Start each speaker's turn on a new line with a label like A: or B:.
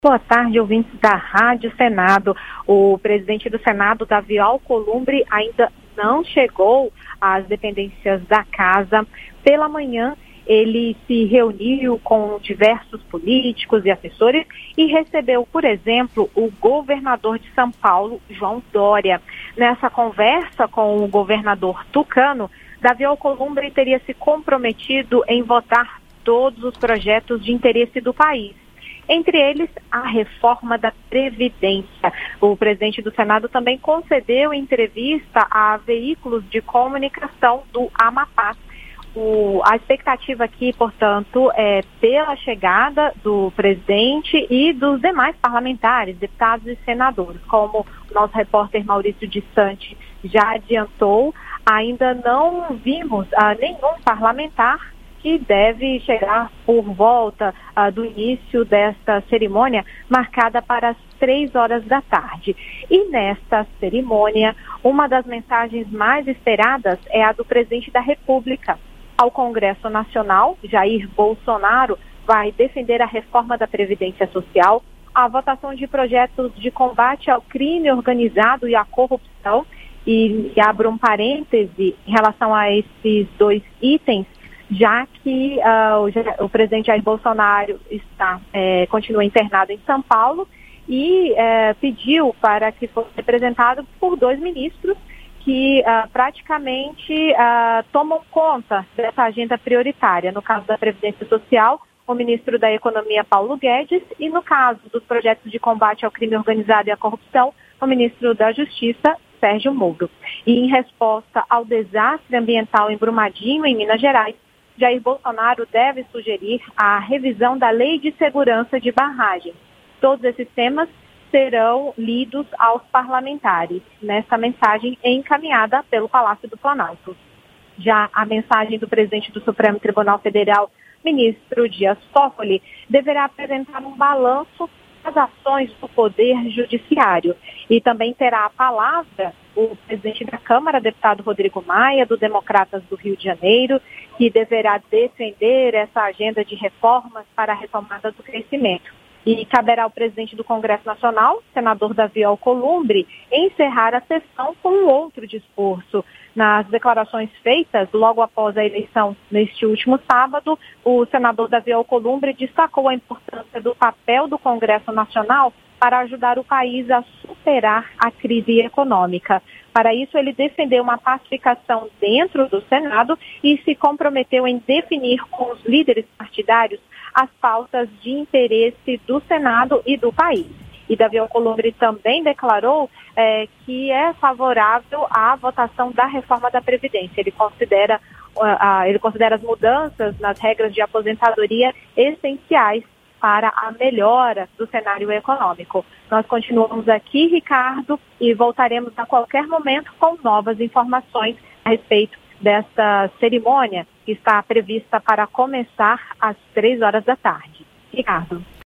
A: Boa tarde, ouvintes da Rádio Senado. O presidente do Senado, Davi Alcolumbre, ainda não chegou às dependências da casa. Pela manhã, ele se reuniu com diversos políticos e assessores e recebeu, por exemplo, o governador de São Paulo, João Dória. Nessa conversa com o governador tucano, Davi Alcolumbre teria se comprometido em votar todos os projetos de interesse do país. Entre eles, a reforma da Previdência. O presidente do Senado também concedeu entrevista a veículos de comunicação do Amapá. A expectativa aqui, portanto, é pela chegada do presidente e dos demais parlamentares, deputados e senadores. Como o nosso repórter Maurício de Sante já adiantou, ainda não vimos nenhum parlamentar que deve chegar por volta do início desta cerimônia, marcada para as 3 horas da tarde. E nesta cerimônia, uma das mensagens mais esperadas é a do presidente da República. Ao Congresso Nacional, Jair Bolsonaro vai defender a reforma da Previdência Social, a votação de projetos de combate ao crime organizado e à corrupção, e abro um parêntese em relação a esses 2 itens, já que o presidente Jair Bolsonaro continua internado em São Paulo e pediu para que fosse representado por 2 ministros que praticamente tomam conta dessa agenda prioritária. No caso da Previdência Social, o ministro da Economia, Paulo Guedes, e no caso dos projetos de combate ao crime organizado e à corrupção, o ministro da Justiça, Sérgio Moro. E em resposta ao desastre ambiental em Brumadinho, em Minas Gerais, Jair Bolsonaro deve sugerir a revisão da Lei de Segurança de Barragens. Todos esses temas serão lidos aos parlamentares, nesta mensagem encaminhada pelo Palácio do Planalto. Já a mensagem do presidente do Supremo Tribunal Federal, ministro Dias Toffoli, deverá apresentar um balanço das ações do Poder Judiciário. E também terá a palavra o presidente da Câmara, deputado Rodrigo Maia, do Democratas do Rio de Janeiro, que deverá defender essa agenda de reformas para a retomada do crescimento. E caberá ao presidente do Congresso Nacional, senador Davi Alcolumbre, encerrar a sessão com um outro discurso. Nas declarações feitas logo após a eleição neste último sábado, o senador Davi Alcolumbre destacou a importância do papel do Congresso Nacional para ajudar o país a superar a crise econômica. Para isso, ele defendeu uma pacificação dentro do Senado e se comprometeu em definir com os líderes partidários as pautas de interesse do Senado e do país. E Davi Alcolumbre também declarou que é favorável à votação da reforma da Previdência. Ele considera as mudanças nas regras de aposentadoria essenciais para a melhora do cenário econômico. Nós continuamos aqui, Ricardo, e voltaremos a qualquer momento com novas informações a respeito desta cerimônia que está prevista para começar às 3 horas da tarde. Ricardo.